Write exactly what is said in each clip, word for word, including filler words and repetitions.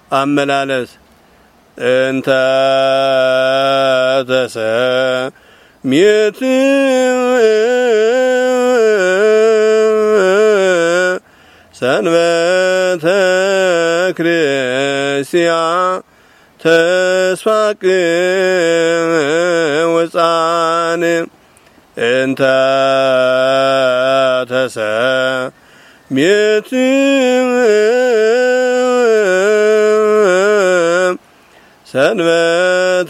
አመላለስ እንተ ተሰሚት ሰንበተ ክርስቲያን ተስፋቅ ወፃን እንተ ተሰሚት ሰንበተ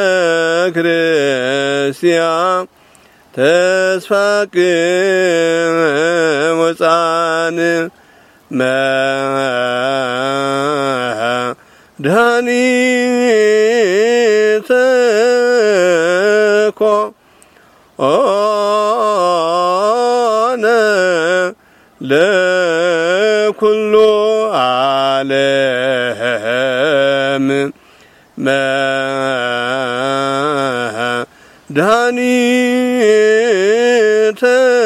ክርስቲያን ተስፋቅ ወፃን መድኃኒተ ኮነ ለኩሉ ዓለም መድኃኒተ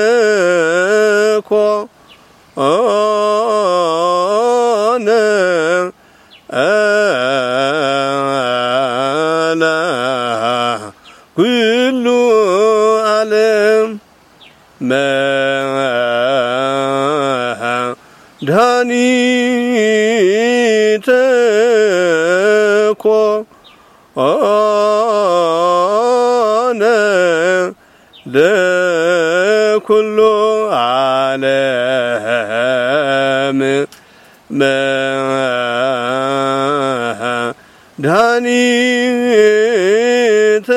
ኮነ ለኩሉ ዓለም መድኃኒተ ኮነ ለኩሉ ዓለም መድኃኒተ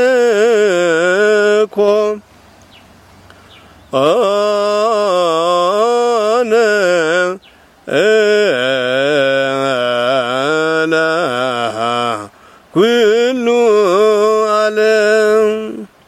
ኮነ ለኩሉ ዓለም